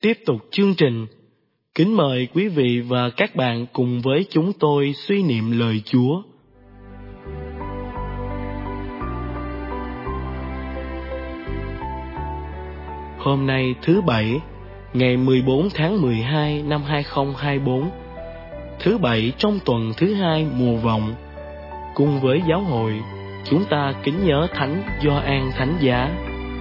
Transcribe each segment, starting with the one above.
Tiếp tục chương trình, kính mời quý vị và các bạn cùng với chúng tôi suy niệm lời Chúa. Hôm nay thứ Bảy, ngày 14 tháng 12 năm 2024, thứ Bảy trong tuần thứ 2 mùa Vọng. Cùng với giáo hội, chúng ta kính nhớ Thánh Gioan Thánh Giá.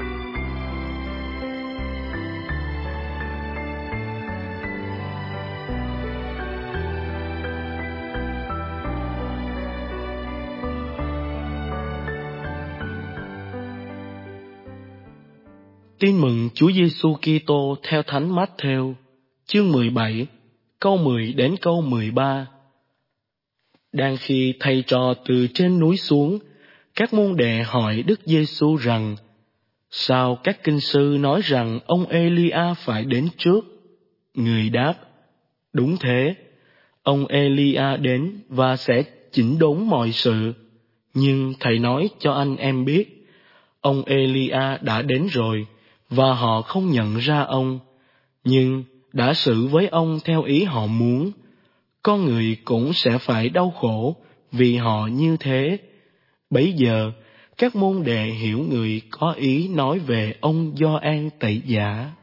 Tin mừng Chúa Giêsu Kitô theo Thánh Mát-thêu, chương 17, câu 10 đến câu 13. Đang khi thầy trò từ trên núi xuống, các môn đệ hỏi Đức Giêsu rằng: sao các kinh sư nói rằng ông Elia phải đến trước? Người đáp: đúng thế, ông Elia đến và sẽ chỉnh đốn mọi sự. Nhưng thầy nói cho anh em biết, ông Elia đã đến rồi, và họ không nhận ra ông, nhưng đã xử với ông theo ý họ muốn. Con người cũng sẽ phải đau khổ vì họ như thế. Bấy giờ, các môn đệ hiểu người có ý nói về ông Gioan Tẩy Giả.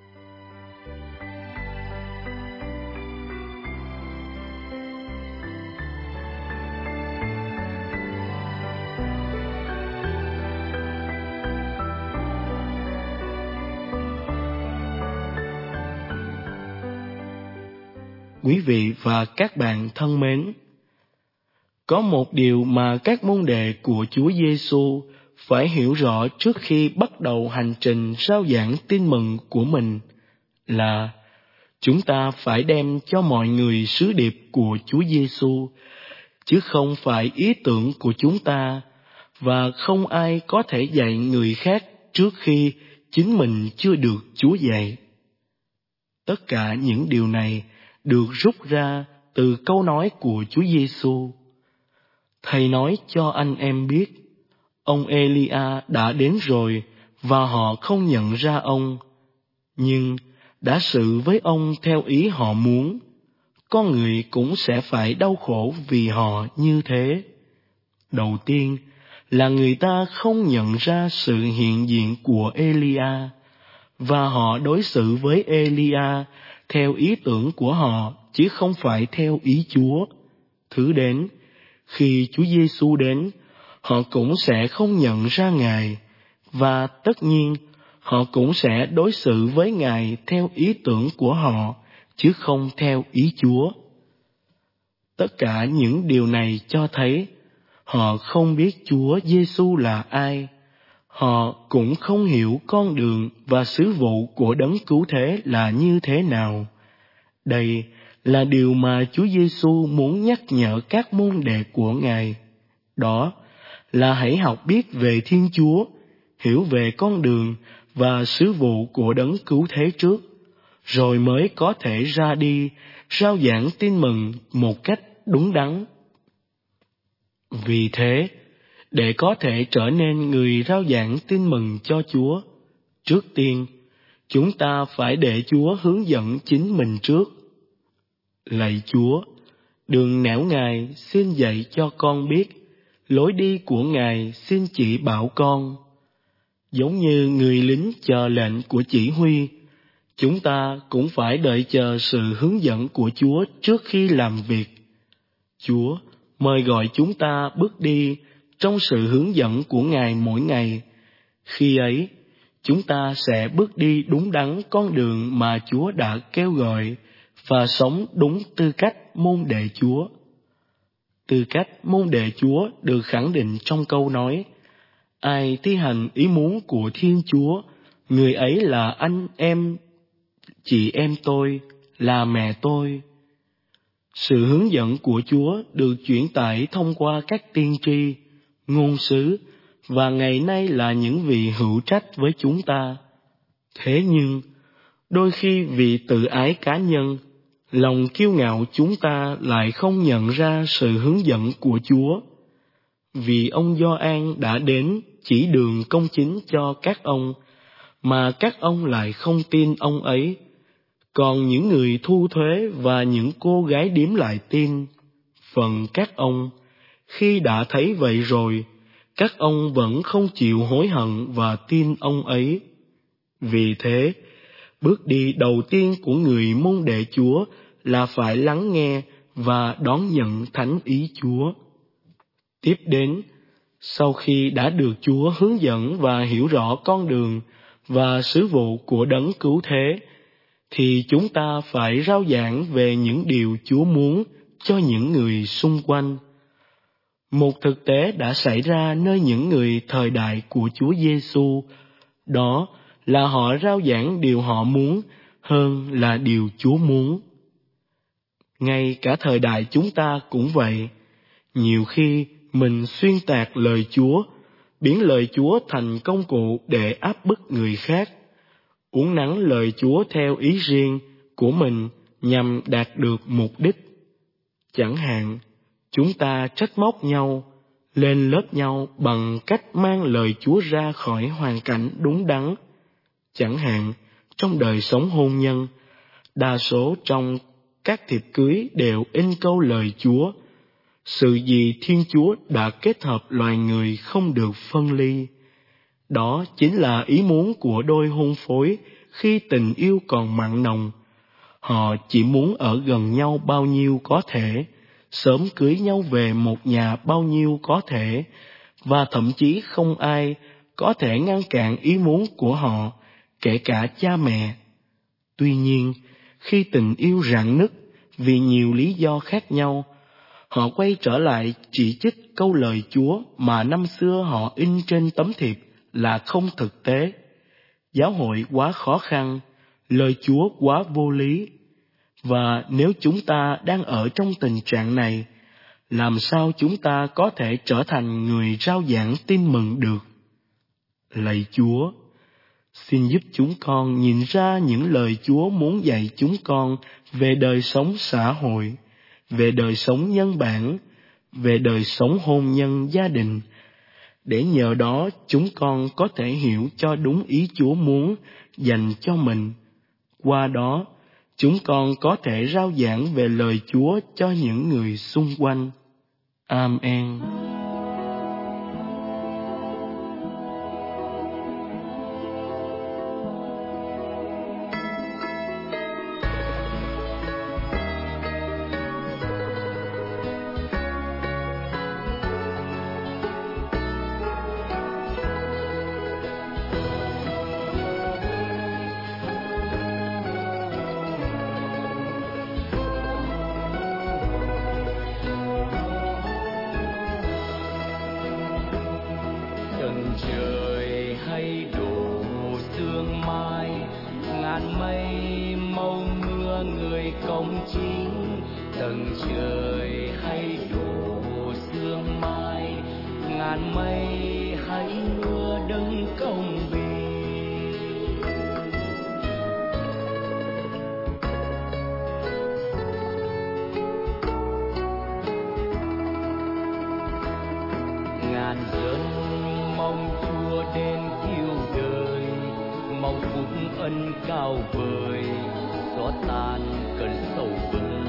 Quý vị và các bạn thân mến, có một điều mà các môn đệ của Chúa Giêsu phải hiểu rõ trước khi bắt đầu hành trình rao giảng tin mừng của mình là chúng ta phải đem cho mọi người sứ điệp của Chúa Giêsu, chứ không phải ý tưởng của chúng ta, và không ai có thể dạy người khác trước khi chính mình chưa được Chúa dạy. Tất cả những điều này được rút ra từ câu nói của Chúa Giêsu. Thầy nói cho anh em biết, ông Elia đã đến rồi và họ không nhận ra ông, nhưng đã xử với ông theo ý họ muốn. Con người cũng sẽ phải đau khổ vì họ như thế. Đầu tiên là người ta không nhận ra sự hiện diện của Elia, và họ đối xử với Elia theo ý tưởng của họ, chứ không phải theo ý Chúa. Thứ đến, khi Chúa Giêsu đến, họ cũng sẽ không nhận ra Ngài, và tất nhiên, họ cũng sẽ đối xử với Ngài theo ý tưởng của họ, chứ không theo ý Chúa. Tất cả những điều này cho thấy, họ không biết Chúa Giêsu là ai. Họ cũng không hiểu con đường và sứ vụ của Đấng Cứu Thế là như thế nào. Đây là điều mà Chúa Giêsu muốn nhắc nhở các môn đệ của Ngài. Đó là hãy học biết về Thiên Chúa, hiểu về con đường và sứ vụ của Đấng Cứu Thế trước, rồi mới có thể ra đi rao giảng tin mừng một cách đúng đắn. Vì thế, để có thể trở nên người rao giảng tin mừng cho Chúa, trước tiên, chúng ta phải để Chúa hướng dẫn chính mình trước. Lạy Chúa, đường nẻo Ngài xin dạy cho con biết, lối đi của Ngài xin chỉ bảo con. Giống như người lính chờ lệnh của chỉ huy, chúng ta cũng phải đợi chờ sự hướng dẫn của Chúa trước khi làm việc. Chúa mời gọi chúng ta bước đi trong sự hướng dẫn của Ngài mỗi ngày. Khi ấy, chúng ta sẽ bước đi đúng đắn con đường mà Chúa đã kêu gọi và sống đúng tư cách môn đệ Chúa. Tư cách môn đệ Chúa được khẳng định trong câu nói: ai thi hành ý muốn của Thiên Chúa, người ấy là anh em, chị em tôi, là mẹ tôi. Sự hướng dẫn của Chúa được chuyển tải thông qua các tiên tri, ngôn sứ, và ngày nay là những vị hữu trách với chúng ta. Thế nhưng, đôi khi vì tự ái cá nhân, lòng kiêu ngạo chúng ta lại không nhận ra sự hướng dẫn của Chúa. Vì ông Gioan đã đến chỉ đường công chính cho các ông, mà các ông lại không tin ông ấy, Còn những người thu thuế và những cô gái điếm lại tin. Phần các ông, khi đã thấy vậy rồi, các ông vẫn không chịu hối hận và tin ông ấy. Vì thế, bước đi đầu tiên của người môn đệ Chúa là phải lắng nghe và đón nhận thánh ý Chúa. Tiếp đến, sau khi đã được Chúa hướng dẫn và hiểu rõ con đường và sứ vụ của đấng cứu thế, thì chúng ta phải rao giảng về những điều Chúa muốn cho những người xung quanh. Một thực tế đã xảy ra nơi những người thời đại của Chúa Giêsu, đó là họ rao giảng điều họ muốn hơn là điều Chúa muốn. Ngay cả thời đại chúng ta cũng vậy. Nhiều khi mình xuyên tạc lời Chúa, biến lời Chúa thành công cụ để áp bức người khác, uốn nắn lời Chúa theo ý riêng của mình nhằm đạt được mục đích. Chẳng hạn, chúng ta trách móc nhau, lên lớp nhau bằng cách mang lời Chúa ra khỏi hoàn cảnh đúng đắn. Chẳng hạn, trong đời sống hôn nhân, đa số trong các thiệp cưới đều in câu lời Chúa: sự gì Thiên Chúa đã kết hợp loài người không được phân ly. Đó chính là ý muốn của đôi hôn phối khi tình yêu còn mặn nồng. Họ chỉ muốn ở gần nhau bao nhiêu có thể, sớm cưới nhau về một nhà bao nhiêu có thể, và thậm chí không ai có thể ngăn cản ý muốn của họ, kể cả cha mẹ. Tuy nhiên, khi tình yêu rạn nứt vì nhiều lý do khác nhau, họ quay trở lại chỉ trích câu lời Chúa mà năm xưa họ in trên tấm thiệp là không thực tế. Giáo hội quá khó khăn, lời Chúa quá vô lý. Và nếu chúng ta đang ở trong tình trạng này, làm sao chúng ta có thể trở thành người rao giảng tin mừng được? Lạy Chúa, xin giúp chúng con nhìn ra những lời Chúa muốn dạy chúng con về đời sống xã hội, về đời sống nhân bản, về đời sống hôn nhân gia đình, để nhờ đó chúng con có thể hiểu cho đúng ý Chúa muốn dành cho mình. Qua đó, chúng con có thể rao giảng về lời Chúa cho những người xung quanh. Amen. Tầng trời hay đổ sương mai, ngàn mây màu mưa người công chính. Tầng trời hay đổ sương mai, ngàn mây hay mưa đấng công bình. Ngàn dân mong Chúa đến cứu đời, mong phúc ân cao vời, xóa tan cơn sầu vơi.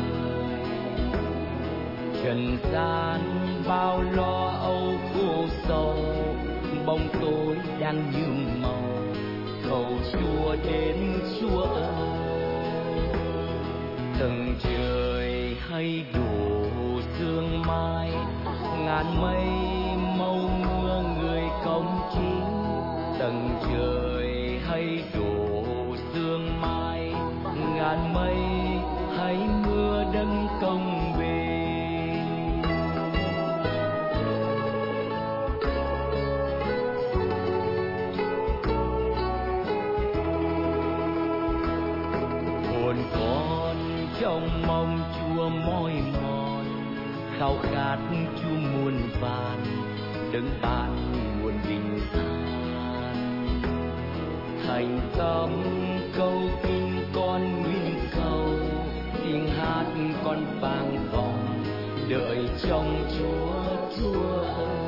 Trần gian bao lo âu khổ sầu, bóng tối đang như màu, cầu Chúa đến Chúa ơi. Tầng trời hay đổ sương mai, ngàn mây màu mưa người công chính. Tầng trời hay đổ sương mai, ngàn mây hay mưa đấng công bình. Hồn con trong mong Chúa mỏi mòn, khao khát Chúa muôn vàn, đấng ban nguồn bình an. Thành tâm câu kinh con nguyện cầu, tiếng hát con vang vọng, đợi trong Chúa ơi.